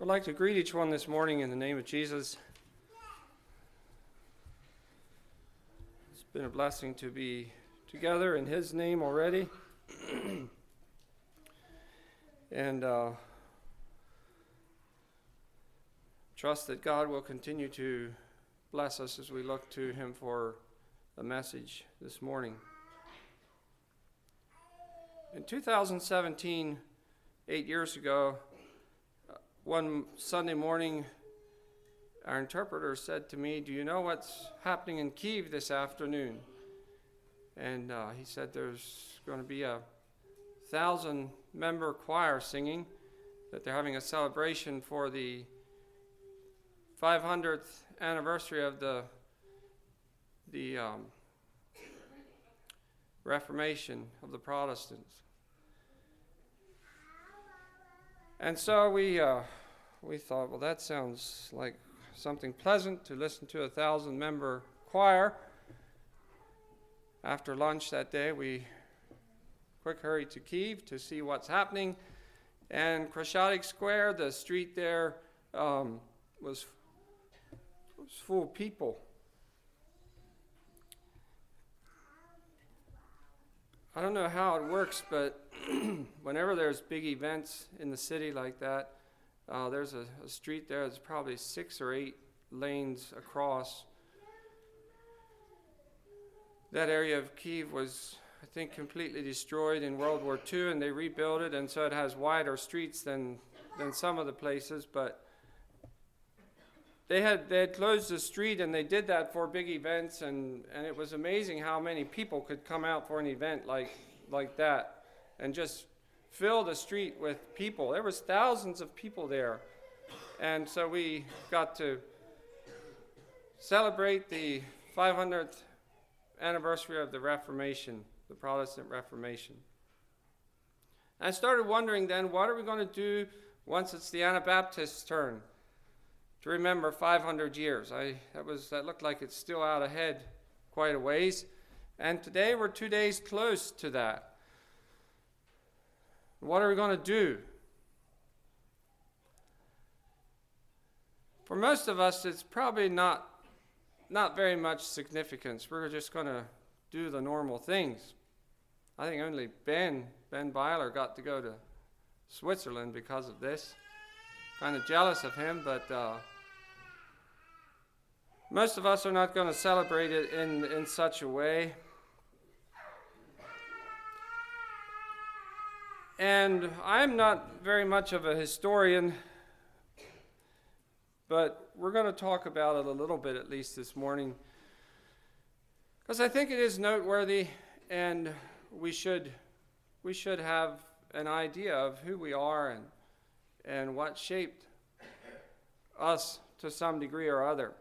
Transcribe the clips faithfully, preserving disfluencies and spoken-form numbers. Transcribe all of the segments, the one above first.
like to greet each one this morning in the name of Jesus. It's been a blessing to be together in His name already. and uh, trust that God will continue to bless us as we look to Him for a message this morning. In two thousand seventeen, eight years ago, one Sunday morning, our interpreter said to me, "Do you know what's happening in Kyiv this afternoon?" And uh, he said there's going to be a thousand-member choir singing, that they're having a celebration for the five hundredth anniversary of the the um, Reformation of the Protestants. And so we uh, we thought, well, that sounds like something pleasant to listen to a thousand-member choir. After lunch that day, we quick hurried to Kyiv to see what's happening. And Kreshchatyk Square, the street there, um, was, was full of people. I don't know how it works, but whenever there's big events in the city like that, uh, there's a, a street there that's probably six or eight lanes across. That area of Kyiv was, I think, completely destroyed in World War Two, and they rebuilt it, and so it has wider streets than than some of the places. But they had they had closed the street, and they did that for big events, and, and it was amazing how many people could come out for an event like like that, and just fill the street with people. There was thousands of people there, and so we got to celebrate the five hundredth anniversary of the Reformation, the Protestant Reformation. I started wondering then, what are we going to do once it's the Anabaptists' turn to remember five hundred years? I that was that looked like it's still out ahead quite a ways, and today we're two days close to that. What are we going to do? For most of us, it's probably not not very much significance. We're just going to do the normal things. I think only Ben, Ben Byler got to go to Switzerland because of this. Kind of jealous of him, but uh, most of us are not going to celebrate it in, in such a way. And I'm not very much of a historian, but we're going to talk about it a little bit, at least this morning, because I think it is noteworthy, and we should we should have an idea of who we are and and what shaped us to some degree or other.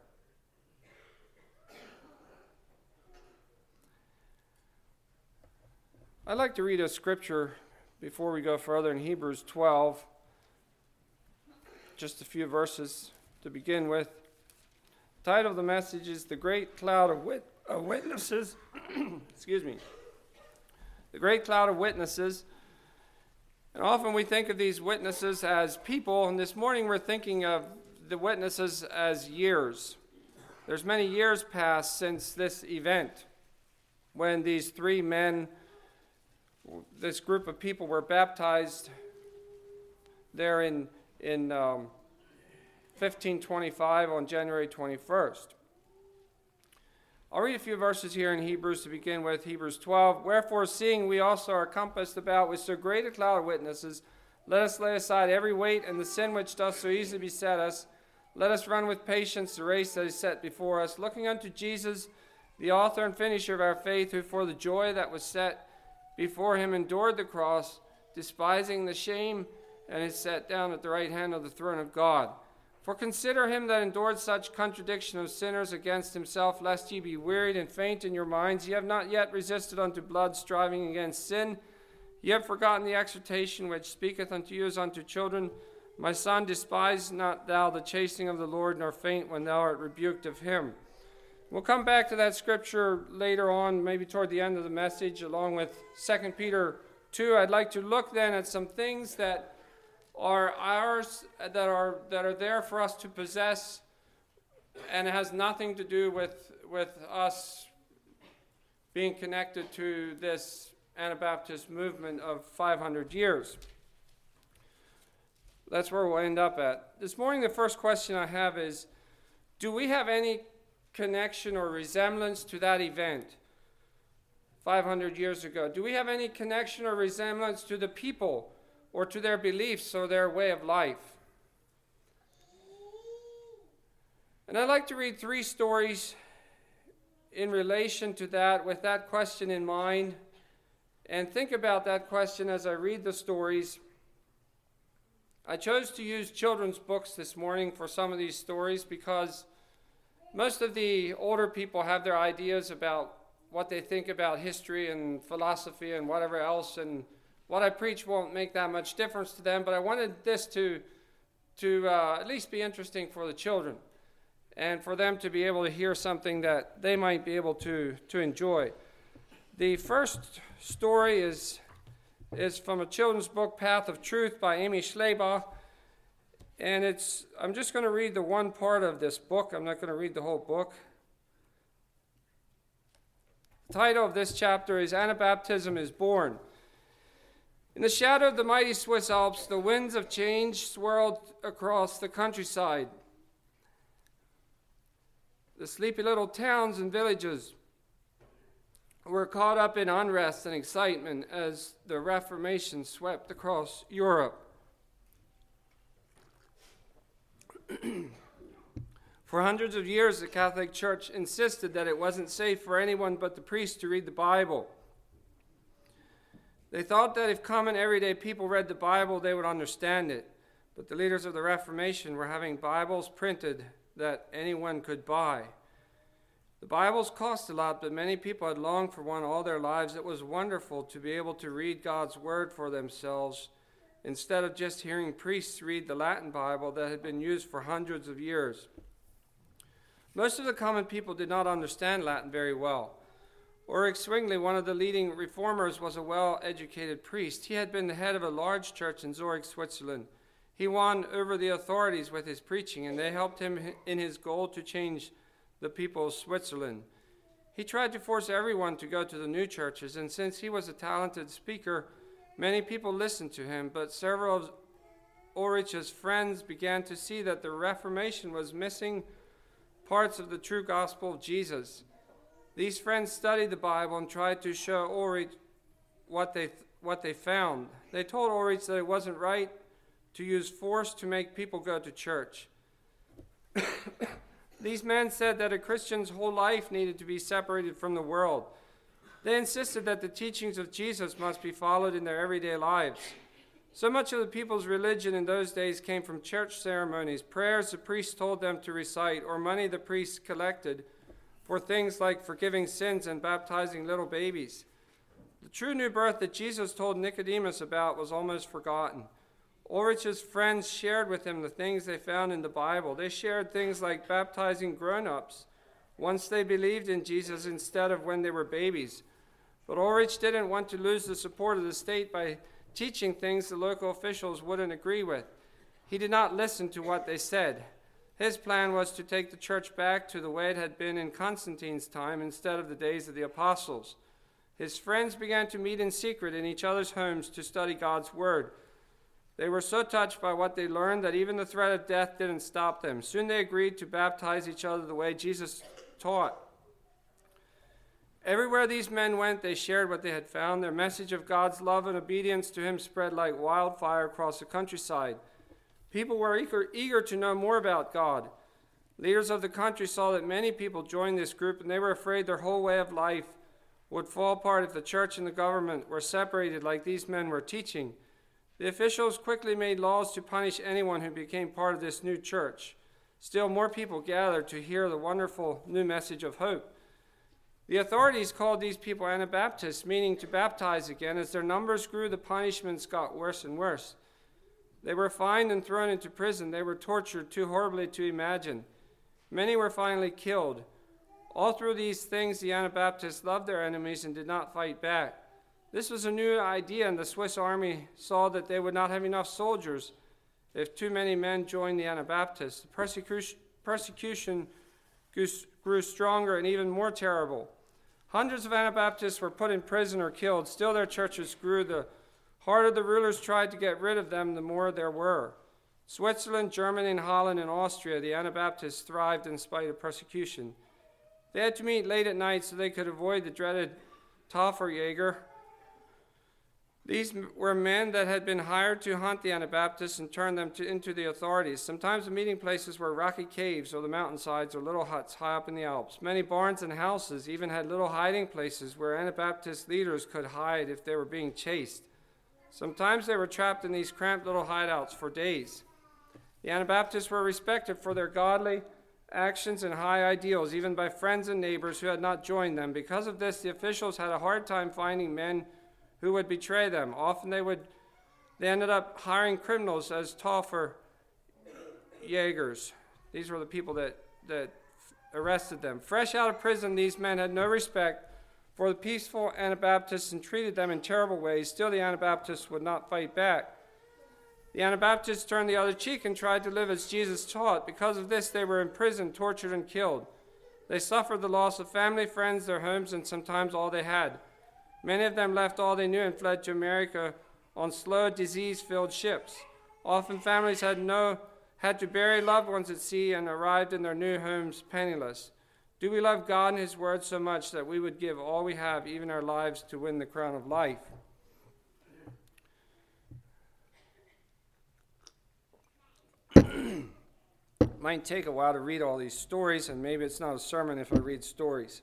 I'd like to read a scripture before we go further in Hebrews twelve, just a few verses to begin with. The title of the message is The Great Cloud of, Wit- of Witnesses. Excuse me. The Great Cloud of Witnesses. And often we think of these witnesses as people, and this morning we're thinking of the witnesses as years. There's many years passed since this event when these three men, this group of people, were baptized there in in um, fifteen twenty-five on January twenty-first. I'll read a few verses here in Hebrews to begin with. Hebrews twelve. Wherefore, seeing we also are compassed about with so great a cloud of witnesses, let us lay aside every weight and the sin which doth so easily beset us. Let us run with patience the race that is set before us, looking unto Jesus, the author and finisher of our faith, who for the joy that was set before him endured the cross, despising the shame, and is set down at the right hand of the throne of God. For consider him that endured such contradiction of sinners against himself, lest ye be wearied and faint in your minds. Ye have not yet resisted unto blood, striving against sin. Ye have forgotten the exhortation which speaketh unto you as unto children. My son, despise not thou the chastening of the Lord, nor faint when thou art rebuked of him. We'll come back to that scripture later on, maybe toward the end of the message, along with Second Peter two. I'd like to look then at some things that are ours, that are that are there for us to possess, and it has nothing to do with with us being connected to this Anabaptist movement of five hundred years. That's where we'll end up at. This morning, the first question I have is, do we have any connection or resemblance to that event five hundred years ago? Do we have any connection or resemblance to the people or to their beliefs or their way of life? And I'd like to read three stories in relation to that, with that question in mind, and think about that question as I read the stories. I chose to use children's books this morning for some of these stories because most of the older people have their ideas about what they think about history and philosophy and whatever else, and what I preach won't make that much difference to them, but I wanted this to, to uh, at least be interesting for the children, and for them to be able to hear something that they might be able to, to enjoy. The first story is, is from a children's book, Path of Truth by Amy Schlabach, and it's, I'm just going to read the one part of this book. I'm not going to read the whole book. The title of this chapter is Anabaptism is Born. In the shadow of the mighty Swiss Alps, the winds of change swirled across the countryside. The sleepy little towns and villages were caught up in unrest and excitement as the Reformation swept across Europe. For hundreds of years, the Catholic Church insisted that it wasn't safe for anyone but the priest to read the Bible. They thought that if common everyday people read the Bible, they would understand it. But the leaders of the Reformation were having Bibles printed that anyone could buy. The Bibles cost a lot, but many people had longed for one all their lives. It was wonderful to be able to read God's Word for themselves instead of just hearing priests read the Latin Bible that had been used for hundreds of years. Most of the common people did not understand Latin very well. Ulrich Zwingli, one of the leading reformers, was a well-educated priest. He had been the head of a large church in Zurich, Switzerland. He won over the authorities with his preaching, and they helped him in his goal to change the people of Switzerland. He tried to force everyone to go to the new churches, and since he was a talented speaker, many people listened to him, but several of Ulrich's friends began to see that the Reformation was missing parts of the true gospel of Jesus. These friends studied the Bible and tried to show Ulrich what they, what they found. They told Ulrich that it wasn't right to use force to make people go to church. These men said that a Christian's whole life needed to be separated from the world. They insisted that the teachings of Jesus must be followed in their everyday lives. So much of the people's religion in those days came from church ceremonies, prayers the priests told them to recite, or money the priests collected for things like forgiving sins and baptizing little babies. The true new birth that Jesus told Nicodemus about was almost forgotten. Ulrich's friends shared with him the things they found in the Bible. They shared things like baptizing grown-ups once they believed in Jesus instead of when they were babies. But Ulrich didn't want to lose the support of the state by teaching things the local officials wouldn't agree with. He did not listen to what they said. His plan was to take the church back to the way it had been in Constantine's time instead of the days of the apostles. His friends began to meet in secret in each other's homes to study God's word. They were so touched by what they learned that even the threat of death didn't stop them. Soon they agreed to baptize each other the way Jesus taught. Everywhere these men went, they shared what they had found. Their message of God's love and obedience to him spread like wildfire across the countryside. People were eager, eager to know more about God. Leaders of the country saw that many people joined this group, and they were afraid their whole way of life would fall apart if the church and the government were separated like these men were teaching. The officials quickly made laws to punish anyone who became part of this new church. Still more people gathered to hear the wonderful new message of hope. The authorities called these people Anabaptists, meaning to baptize again. As their numbers grew, the punishments got worse and worse. They were fined and thrown into prison. They were tortured too horribly to imagine. Many were finally killed. All through these things, the Anabaptists loved their enemies and did not fight back. This was a new idea, and the Swiss army saw that they would not have enough soldiers if too many men joined the Anabaptists. The persecution, persecution grew stronger and even more terrible. Hundreds of Anabaptists were put in prison or killed. Still their churches grew. The harder the rulers tried to get rid of them, the more there were. Switzerland, Germany, and Holland and Austria, the Anabaptists thrived in spite of persecution. They had to meet late at night so they could avoid the dreaded Tafeljäger. These were men that had been hired to hunt the Anabaptists and turn them to, into the authorities. Sometimes the meeting places were rocky caves or the mountainsides or little huts high up in the Alps. Many barns and houses even had little hiding places where Anabaptist leaders could hide if they were being chased. Sometimes they were trapped in these cramped little hideouts for days. The Anabaptists were respected for their godly actions and high ideals, even by friends and neighbors who had not joined them. Because of this, the officials had a hard time finding men who would betray them. Often they would they ended up hiring criminals as Tafeljägers. These were the people that, that arrested them. Fresh out of prison, these men had no respect for the peaceful Anabaptists and treated them in terrible ways. Still, the Anabaptists would not fight back. The Anabaptists turned the other cheek and tried to live as Jesus taught. Because of this, they were imprisoned, tortured, and killed. They suffered the loss of family, friends, their homes, and sometimes all they had. Many of them left all they knew and fled to America on slow, disease-filled ships. Often families had no had to bury loved ones at sea and arrived in their new homes penniless. Do we love God and His Word so much that we would give all we have, even our lives, to win the crown of life? It might take a while to read all these stories, and maybe it's not a sermon if I read stories.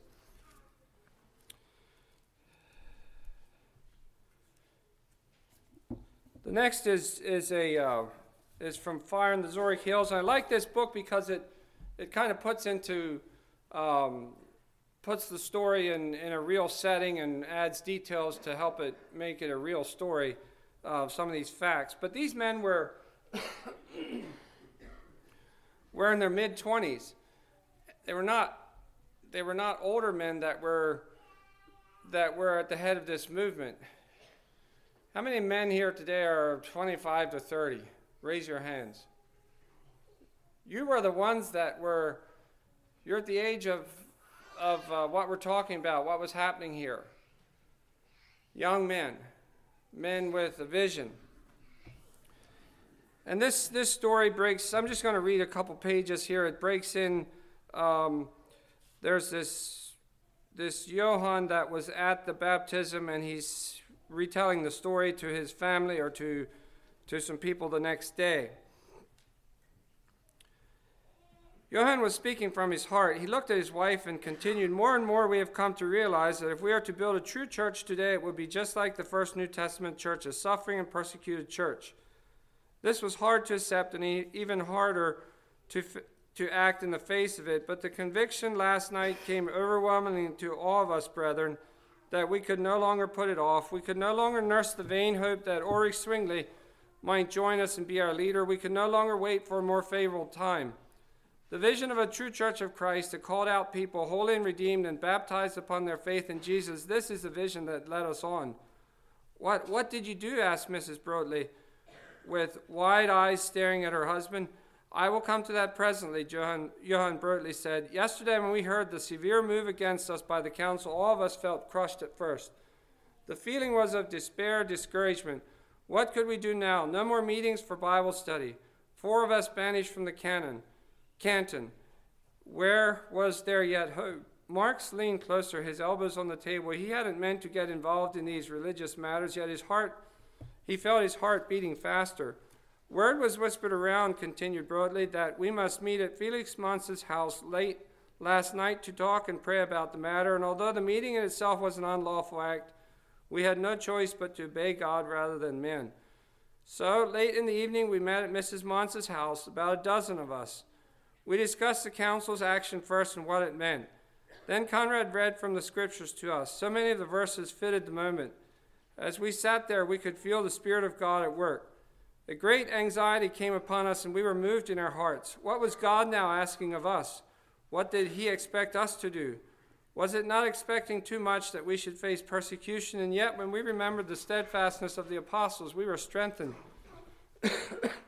The next is is a uh, is from Fire in the Zurich Hills. And I like this book because it it kind of puts into um, puts the story in, in a real setting and adds details to help it make it a real story of some of these facts. But these men were were in their mid twenties. They were not they were not older men that were that were at the head of this movement. How many men here today are twenty-five to thirty? Raise your hands. You were the ones that were, you're at the age of, of uh, what we're talking about, what was happening here. Young men, men with a vision. And this, this story breaks, I'm just going to read a couple pages here. It breaks in, um, there's this, this Johann that was at the baptism, and he's retelling the story to his family or to, to some people the next day. Johann was speaking from his heart. He looked at his wife and continued, "More and more we have come to realize that if we are to build a true church today, it would be just like the first New Testament church, a suffering and persecuted church." This was hard to accept and even harder to, to act in the face of it, but the conviction last night came overwhelmingly to all of us, brethren, that we could no longer put it off. We could no longer nurse the vain hope that Ulrich Zwingli might join us and be our leader. We could no longer wait for a more favorable time. The vision of a true church of Christ, a called out people, holy and redeemed and baptized upon their faith in Jesus, this is the vision that led us on. What, what did you do? Asked Missus Broadley, with wide eyes staring at her husband. I will come to that presently, Johann, Johann Broadley said. Yesterday when we heard the severe move against us by the council, all of us felt crushed at first. The feeling was of despair, discouragement. What could we do now? No more meetings for Bible study. Four of us banished from the canon, canton. Where was there yet hope? Marx leaned closer, his elbows on the table. He hadn't meant to get involved in these religious matters, yet his heart, he felt his heart beating faster. Word was whispered around, continued Broadley, that we must meet at Felix Manz's house late last night to talk and pray about the matter, and although the meeting in itself was an unlawful act, we had no choice but to obey God rather than men. So, late in the evening, we met at Missus Manz's house, about a dozen of us. We discussed the council's action first and what it meant. Then Conrad read from the scriptures to us. So many of the verses fitted the moment. As we sat there, we could feel the Spirit of God at work. A great anxiety came upon us, and we were moved in our hearts. What was God now asking of us? What did He expect us to do? Was it not expecting too much that we should face persecution? And yet, when we remembered the steadfastness of the apostles, we were strengthened.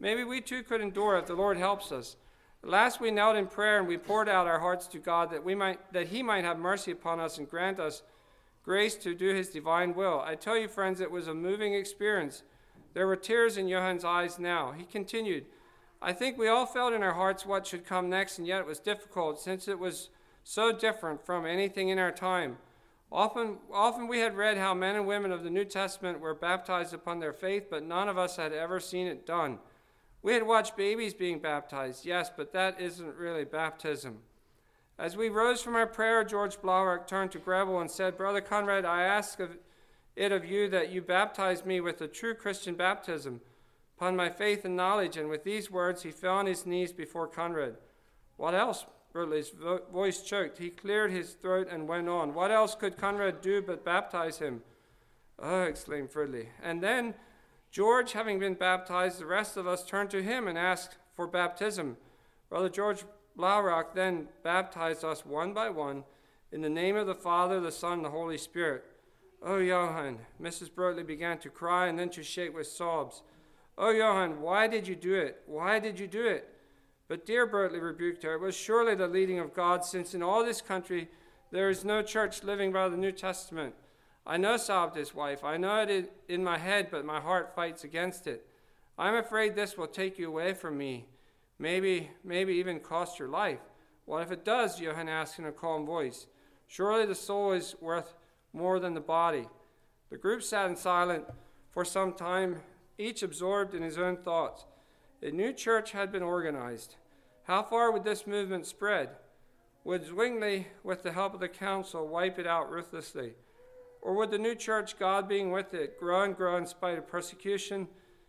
Maybe we too could endure if the Lord helps us. At last we knelt in prayer and we poured out our hearts to God that we might that he might have mercy upon us and grant us grace to do his divine will. I tell you, friends, it was a moving experience. There were tears in Johann's eyes now. He continued, I think we all felt in our hearts what should come next, and yet it was difficult, since it was so different from anything in our time. Often, often we had read how men and women of the New Testament were baptized upon their faith, but none of us had ever seen it done. We had watched babies being baptized, yes, but that isn't really baptism. As we rose from our prayer, George Blaurock turned to Grevel and said, Brother Conrad, I ask of it of you that you baptize me with a true Christian baptism, upon my faith and knowledge. And with these words, he fell on his knees before Conrad. What else? Bertley's vo- voice choked. He cleared his throat and went on. What else could Conrad do but baptize him? Oh, exclaimed Fridley. And then George, having been baptized, the rest of us turned to him and asked for baptism. Brother George Blaurock then baptized us one by one in the name of the Father, the Son, and the Holy Spirit. Oh, Johann, Missus Bertley began to cry and then to shake with sobs. Oh, Johann, why did you do it? Why did you do it? But dear Bertley rebuked her. It was surely the leading of God, since in all this country there is no church living by the New Testament. I know, sobbed his wife. I know it in my head, but my heart fights against it. I'm afraid this will take you away from me. Maybe, maybe even cost your life. What if it does? Johann asked in a calm voice. Surely the soul is worth more than the body. The group sat in silence for some time, each absorbed in his own thoughts. A new church had been organized. How far would this movement spread? Would Zwingli, with the help of the council, wipe it out ruthlessly? Or would the new church, God being with it, grow and grow in spite of persecution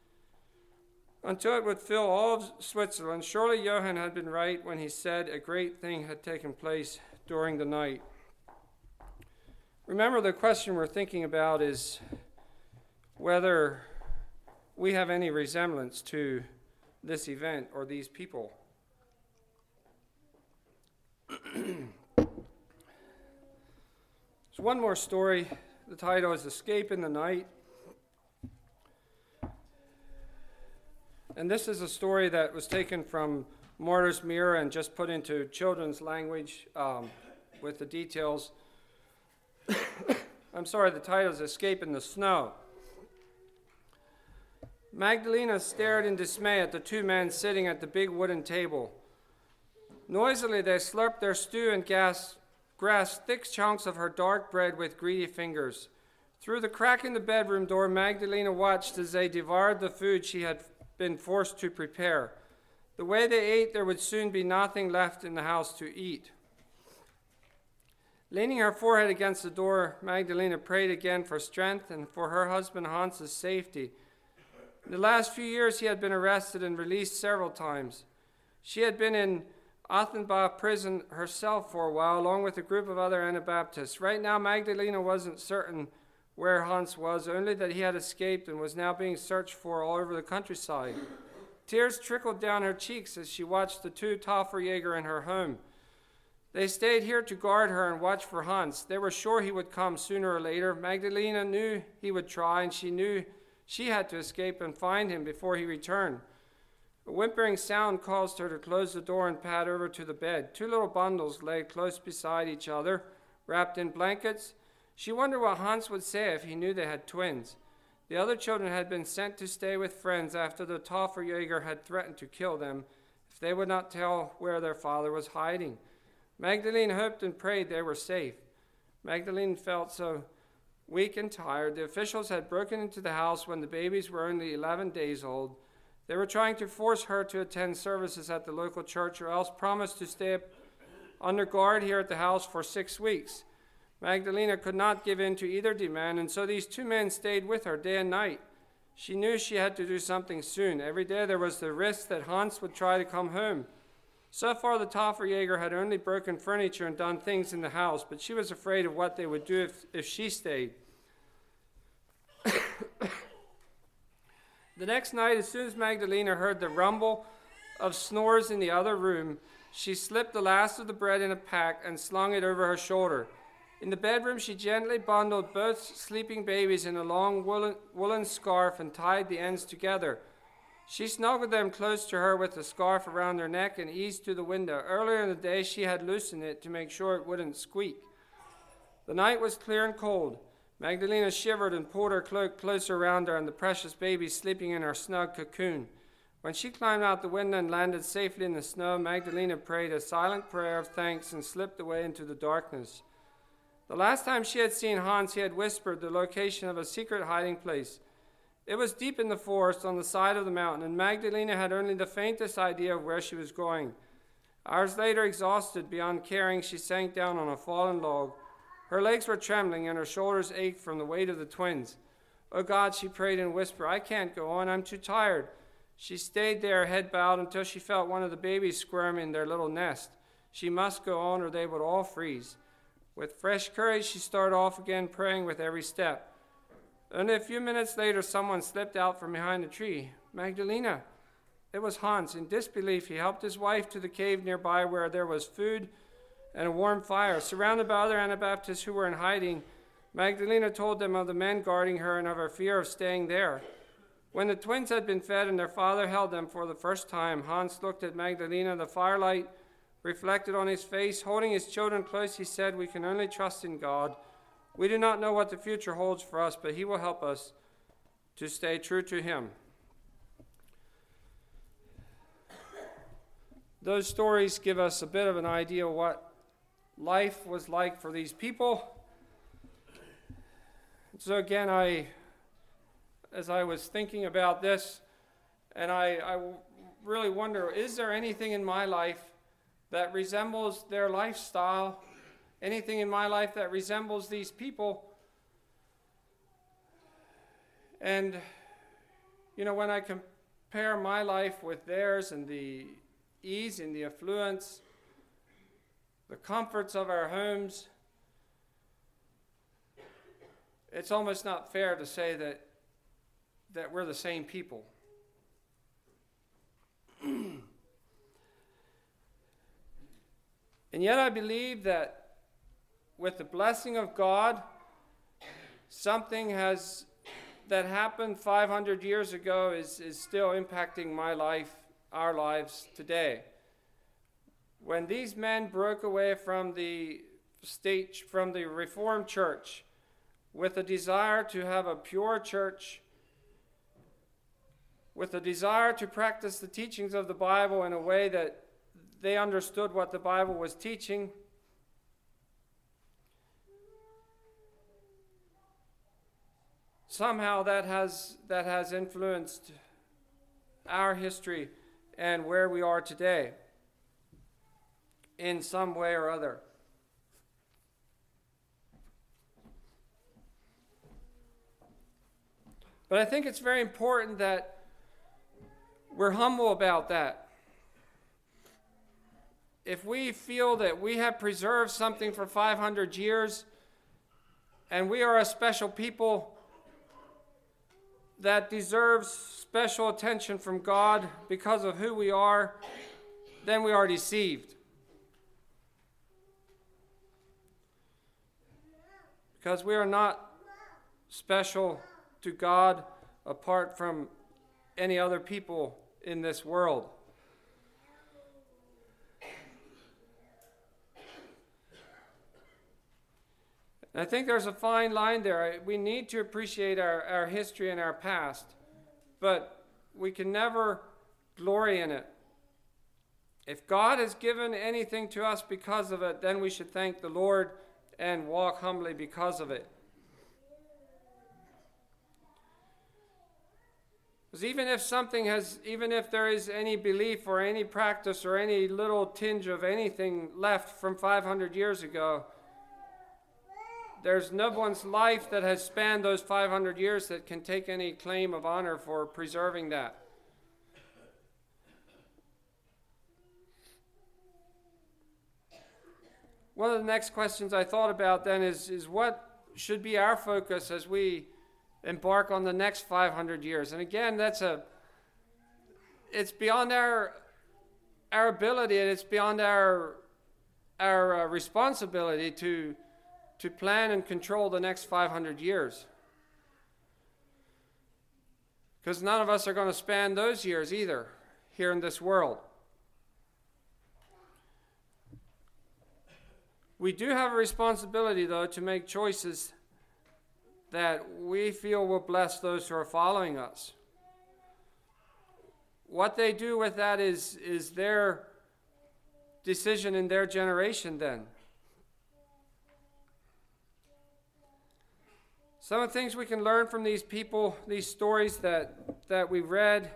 until it would fill all of Switzerland? Surely Johann had been right when he said a great thing had taken place during the night. Remember, the question we're thinking about is whether we have any resemblance to this event or these people. There's one more story. The title is Escape in the Night. And this is a story that was taken from Martyr's Mirror and just put into children's language um, with the details. I'm sorry, the title is Escape in the Snow. Magdalena stared in dismay at the two men sitting at the big wooden table. Noisily they slurped their stew and gas, grasped thick chunks of her dark bread with greedy fingers. Through the crack in the bedroom door, Magdalena watched as they devoured the food she had been forced to prepare. The way they ate, there would soon be nothing left in the house to eat. Leaning her forehead against the door, Magdalena prayed again for strength and for her husband Hans's safety. In the last few years, he had been arrested and released several times. She had been in Offenbach prison herself for a while, along with a group of other Anabaptists. Right now, Magdalena wasn't certain where Hans was, only that he had escaped and was now being searched for all over the countryside. Tears trickled down her cheeks as she watched the two Tafeljäger in her home. They stayed here to guard her and watch for Hans. They were sure he would come sooner or later. Magdalena knew he would try, and she knew she had to escape and find him before he returned. A whimpering sound caused her to close the door and pad over to the bed. Two little bundles lay close beside each other, wrapped in blankets. She wondered what Hans would say if he knew they had twins. The other children had been sent to stay with friends after the Tafeljäger had threatened to kill them if they would not tell where their father was hiding. Magdalene hoped and prayed they were safe. Magdalene felt so weak and tired. The officials had broken into the house when the babies were only eleven days old. They were trying to force her to attend services at the local church or else promise to stay under guard here at the house for six weeks. Magdalena could not give in to either demand, and so these two men stayed with her day and night. She knew she had to do something soon. Every day there was the risk that Hans would try to come home. So far, the Tafeljäger had only broken furniture and done things in the house, but she was afraid of what they would do if, if she stayed. The next night, as soon as Magdalena heard the rumble of snores in the other room, she slipped the last of the bread in a pack and slung it over her shoulder. In the bedroom, she gently bundled both sleeping babies in a long woolen, woolen scarf and tied the ends together. She snuggled them close to her with the scarf around her neck and eased to the window. Earlier in the day, she had loosened it to make sure it wouldn't squeak. The night was clear and cold. Magdalena shivered and pulled her cloak closer around her and the precious baby sleeping in her snug cocoon. When she climbed out the window and landed safely in the snow, Magdalena prayed a silent prayer of thanks and slipped away into the darkness. The last time she had seen Hans, he had whispered the location of a secret hiding place. It was deep in the forest on the side of the mountain, and Magdalena had only the faintest idea of where she was going. Hours later, exhausted beyond caring, she sank down on a fallen log. Her legs were trembling, and her shoulders ached from the weight of the twins. "Oh God," she prayed in a whisper, "I can't go on. I'm too tired." She stayed there, head bowed, until she felt one of the babies squirm in their little nest. She must go on, or they would all freeze. With fresh courage, she started off again, praying with every step. Only a few minutes later, someone slipped out from behind a tree. "Magdalena." It was Hans. In disbelief, he helped his wife to the cave nearby where there was food and a warm fire. Surrounded by other Anabaptists who were in hiding, Magdalena told them of the men guarding her and of her fear of staying there. When the twins had been fed and their father held them for the first time, Hans looked at Magdalena. The firelight reflected on his face. Holding his children close, he said, "We can only trust in God. We do not know what the future holds for us, but he will help us to stay true to him." Those stories give us a bit of an idea of what life was like for these people. So again, I, as I was thinking about this, and I, I really wonder, is there anything in my life that resembles their lifestyle? Anything in my life that resembles these people? And, you know, when I compare my life with theirs and the ease and the affluence, the comforts of our homes, it's almost not fair to say that that we're the same people. And yet I believe that with the blessing of God, something has that happened five hundred years ago is, is still impacting my life, our lives today. When these men broke away from the state, from the Reformed Church, with a desire to have a pure church, with a desire to practice the teachings of the Bible in a way that they understood what the Bible was teaching, somehow that has that has influenced our history and where we are today in some way or other. But I think it's very important that we're humble about that. If we feel that we have preserved something for five hundred years and we are a special people that deserves special attention from God because of who we are, then we are deceived. Because we are not special to God apart from any other people in this world. And I think there's a fine line there. We need to appreciate our, our history and our past, but we can never glory in it. If God has given anything to us because of it, then we should thank the Lord and walk humbly because of it. Because even if something has, even if there is any belief or any practice or any little tinge of anything left from five hundred years ago, there's no one's life that has spanned those five hundred years that can take any claim of honor for preserving that. One of the next questions I thought about then is, is what should be our focus as we embark on the next five hundred years? And again, that's a, it's beyond our, our ability, and it's beyond our, our uh, responsibility to, to plan and control the next five hundred years. Because none of us are going to spend those years either here in this world. We do have a responsibility, though, to make choices that we feel will bless those who are following us. What they do with that is, is their decision in their generation then. Some of the things we can learn from these people, these stories that, that we read.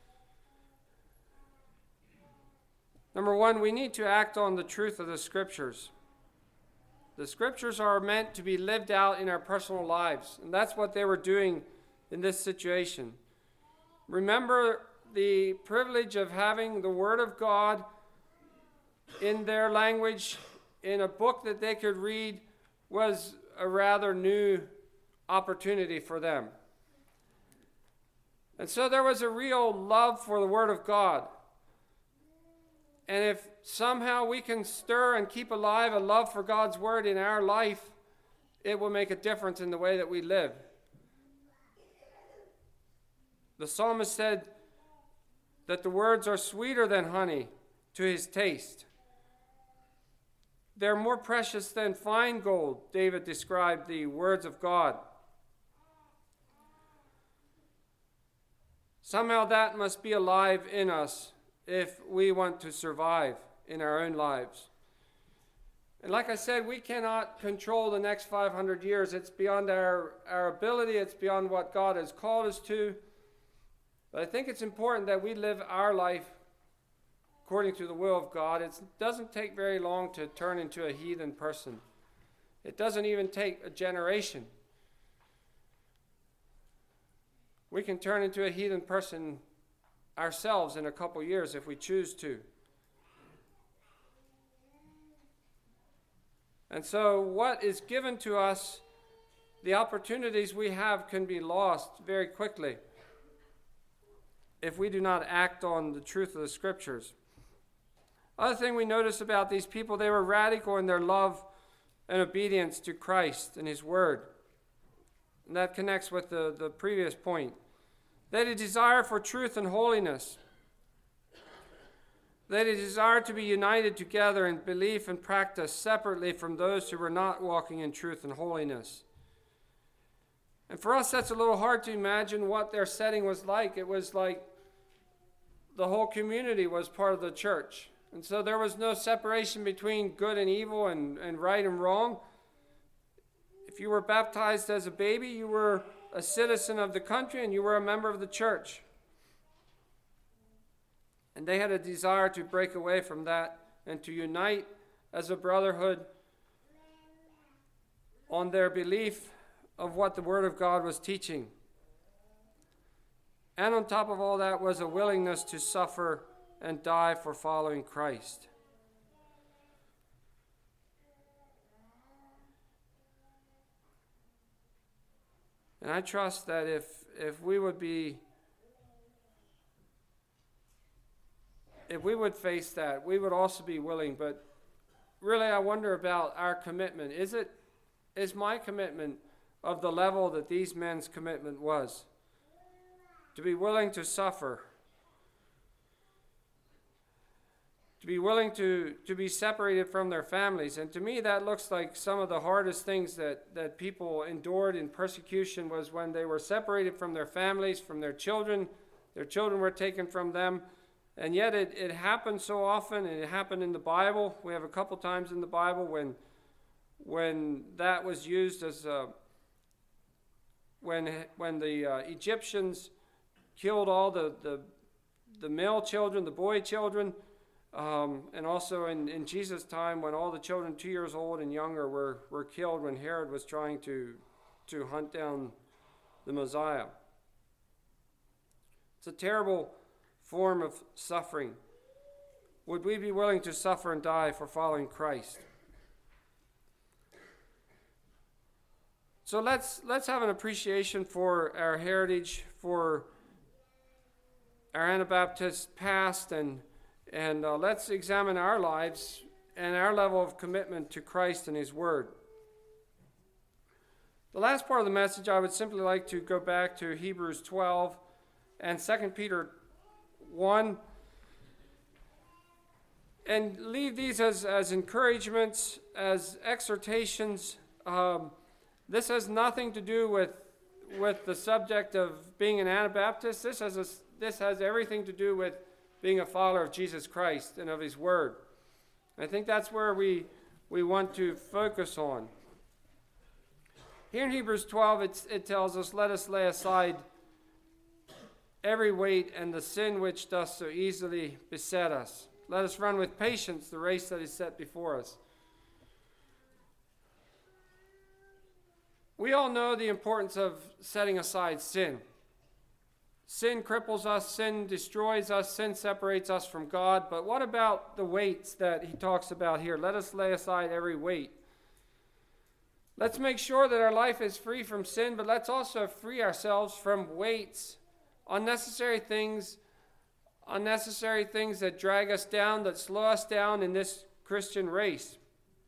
Number one, we need to act on the truth of the Scriptures. The Scriptures are meant to be lived out in our personal lives, and that's what they were doing in this situation. Remember, the privilege of having the Word of God in their language, in a book that they could read, was a rather new opportunity for them. And so there was a real love for the Word of God. And if somehow we can stir and keep alive a love for God's Word in our life, it will make a difference in the way that we live. The psalmist said that the words are sweeter than honey to his taste. They're more precious than fine gold, David described the words of God. Somehow that must be alive in us if we want to survive in our own lives. And like I said, we cannot control the next five hundred years. It's beyond our, our ability. It's beyond what God has called us to. But I think it's important that we live our life according to the will of God. It doesn't take very long to turn into a heathen person. It doesn't even take a generation. We can turn into a heathen person ourselves in a couple years if we choose to. And so what is given to us, the opportunities we have can be lost very quickly if we do not act on the truth of the Scriptures. Other thing we notice about these people, they were radical in their love and obedience to Christ and His Word. And that connects with the, the previous point. They had a desire for truth and holiness. They had a desire to be united together in belief and practice separately from those who were not walking in truth and holiness. And for us, that's a little hard to imagine what their setting was like. It was like the whole community was part of the church. And so there was no separation between good and evil and, and right and wrong. If you were baptized as a baby, you were a citizen of the country and you were a member of the church. And they had a desire to break away from that and to unite as a brotherhood on their belief of what the Word of God was teaching. And on top of all that was a willingness to suffer and die for following Christ. And I trust that if, if we would be, if we would face that, we would also be willing. But really, I wonder about our commitment. Is it, is my commitment of the level that these men's commitment was? To be willing to suffer. To be willing to, to be separated from their families. And to me, that looks like some of the hardest things that, that people endured in persecution was when they were separated from their families, from their children. Their children were taken from them. And yet it, it happened so often, and it happened in the Bible. We have a couple times in the Bible when, when that was used as a, when, when the uh, Egyptians killed all the, the, the male children, the boy children. Um, and also in, in Jesus' time when all the children two years old and younger were, were killed when Herod was trying to, to hunt down the Messiah. It's a terrible form of suffering. Would we be willing to suffer and die for following Christ? So let's let's have an appreciation for our heritage, for our Anabaptist past, and And uh, let's examine our lives and our level of commitment to Christ and His Word. The last part of the message, I would simply like to go back to Hebrews twelve and Second Peter one. And leave these as, as encouragements, as exhortations. Um, this has nothing to do with, with the subject of being an Anabaptist. This has, a, this has everything to do with being a follower of Jesus Christ and of his word. I think that's where we, we want to focus on. Here in Hebrews twelve, it's, it tells us, let us lay aside every weight and the sin which doth so easily beset us. Let us run with patience the race that is set before us. We all know the importance of setting aside sin. Sin cripples us, sin destroys us, sin separates us from God. But what about the weights that he talks about here? Let us lay aside every weight. Let's make sure that our life is free from sin, but let's also free ourselves from weights, unnecessary things, unnecessary things that drag us down, that slow us down in this Christian race.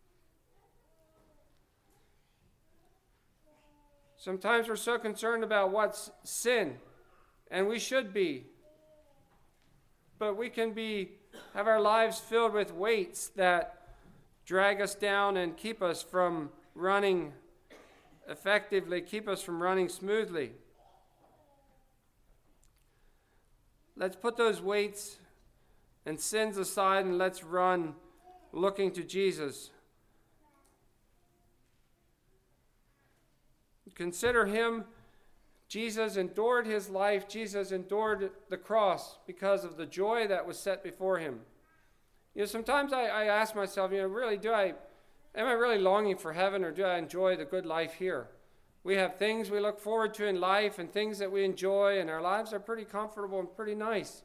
Sometimes we're so concerned about what's sin, and we should be. But we can be have our lives filled with weights that drag us down and keep us from running effectively, keep us from running smoothly. Let's put those weights and sins aside and let's run looking to Jesus. Consider him. Jesus endured his life. Jesus endured the cross because of the joy that was set before him. You know, sometimes I, I ask myself, you know, really, do I, am I really longing for heaven, or do I enjoy the good life here? We have things we look forward to in life and things that we enjoy, and our lives are pretty comfortable and pretty nice.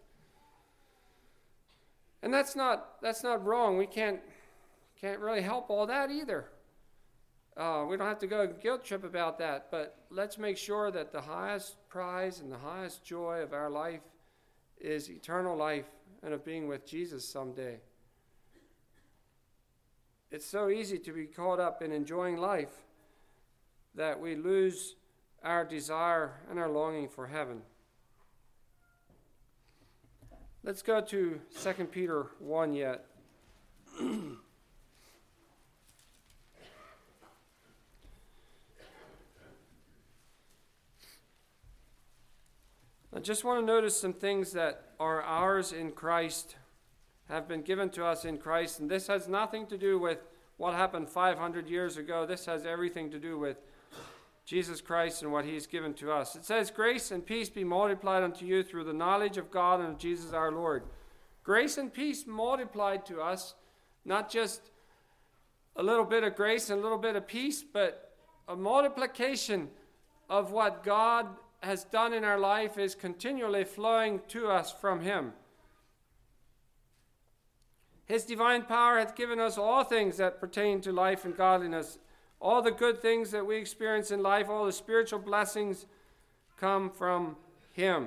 And that's not that's not wrong. We can't can't really help all that either. Uh, we don't have to go guilt trip about that, but let's make sure that the highest prize and the highest joy of our life is eternal life and of being with Jesus someday. It's so easy to be caught up in enjoying life that we lose our desire and our longing for heaven. Let's go to Second Peter one yet. I just want to notice some things that are ours in Christ, have been given to us in Christ, and this has nothing to do with what happened five hundred years ago. This has everything to do with Jesus Christ and what he's given to us. It says, grace and peace be multiplied unto you through the knowledge of God and of Jesus our Lord. Grace and peace multiplied to us, not just a little bit of grace and a little bit of peace, but a multiplication of what God has done in our life is continually flowing to us from him. His divine power hath given us all things that pertain to life and godliness. All the good things that we experience in life, all the spiritual blessings come from him.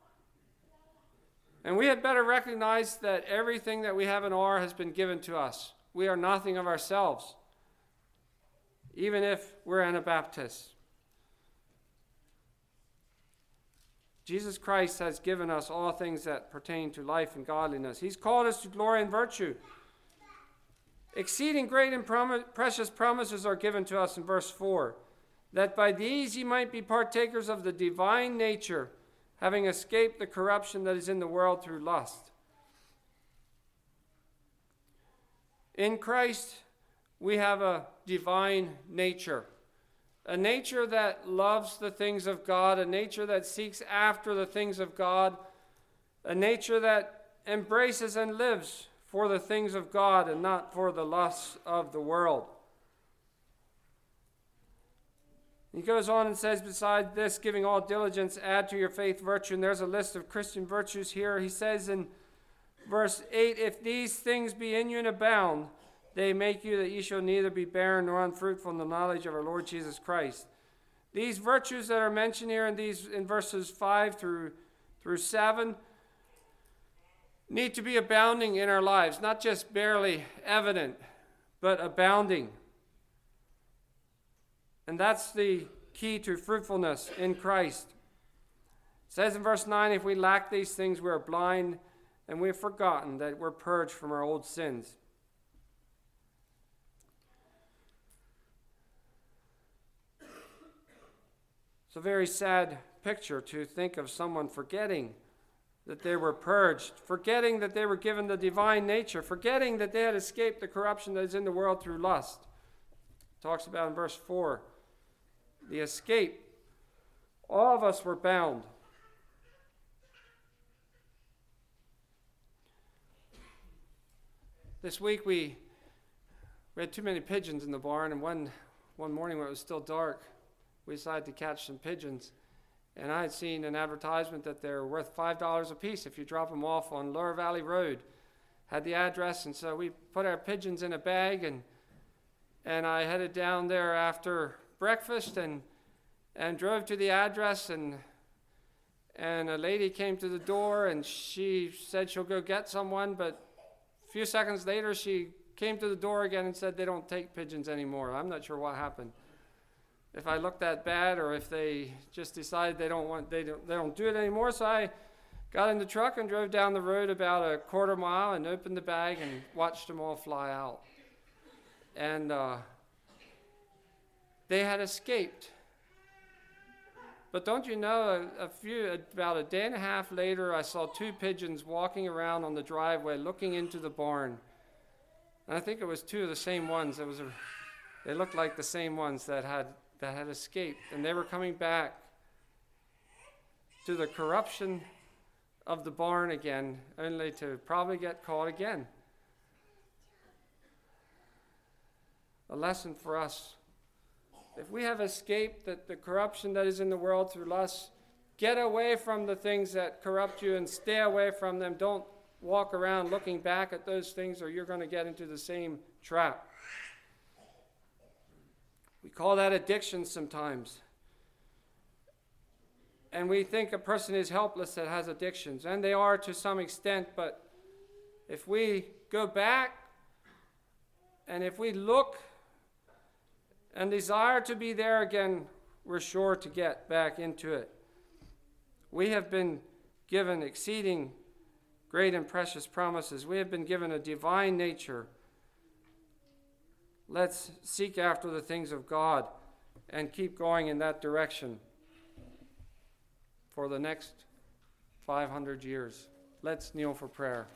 And we had better recognize that everything that we have in our has been given to us. We are nothing of ourselves, even if we're Anabaptists. Jesus Christ has given us all things that pertain to life and godliness. He's called us to glory and virtue. Exceeding great and prom- precious promises are given to us in verse four, that by these ye might be partakers of the divine nature, having escaped the corruption that is in the world through lust. In Christ, we have a divine nature, a nature that loves the things of God, a nature that seeks after the things of God, a nature that embraces and lives for the things of God and not for the lusts of the world. He goes on and says, besides this, giving all diligence, add to your faith virtue. And there's a list of Christian virtues here. He says in verse eight, if these things be in you and abound, they make you that ye shall neither be barren nor unfruitful in the knowledge of our Lord Jesus Christ. These virtues that are mentioned here in these in verses five through through seven need to be abounding in our lives, not just barely evident, but abounding. And that's the key to fruitfulness in Christ. It says in verse nine, if we lack these things, we are blind, and we have forgotten that we're purged from our old sins. It's a very sad picture to think of someone forgetting that they were purged, forgetting that they were given the divine nature, forgetting that they had escaped the corruption that is in the world through lust. It talks about in verse four, the escape. All of us were bound. This week we, we had too many pigeons in the barn, and one, one morning when it was still dark, we decided to catch some pigeons. And I had seen an advertisement that they're worth five dollars a piece if you drop them off on Lower Valley Road. Had the address, and so we put our pigeons in a bag, and and I headed down there after breakfast and and drove to the address, and and a lady came to the door, and she said she'll go get someone, but a few seconds later she came to the door again and said they don't take pigeons anymore. I'm not sure what happened. If I looked that bad, or if they just decided they don't want, they don't, they don't do it anymore. So I got in the truck and drove down the road about a quarter mile and opened the bag and watched them all fly out. And uh, they had escaped. But don't you know, a, a few, about a day and a half later, I saw two pigeons walking around on the driveway, looking into the barn. And I think it was two of the same ones. It was a, they looked like the same ones that had that had escaped, and they were coming back to the corruption of the barn again, only to probably get caught again. A lesson for us. If we have escaped the, the corruption that is in the world through lust, get away from the things that corrupt you and stay away from them. Don't walk around looking back at those things, or you're going to get into the same trap. We call that addiction sometimes. And we think a person is helpless that has addictions, and they are to some extent, but if we go back and if we look and desire to be there again, we're sure to get back into it. We have been given exceeding great and precious promises. We have been given a divine nature. Let's seek after the things of God and keep going in that direction for the next five hundred years. Let's kneel for prayer.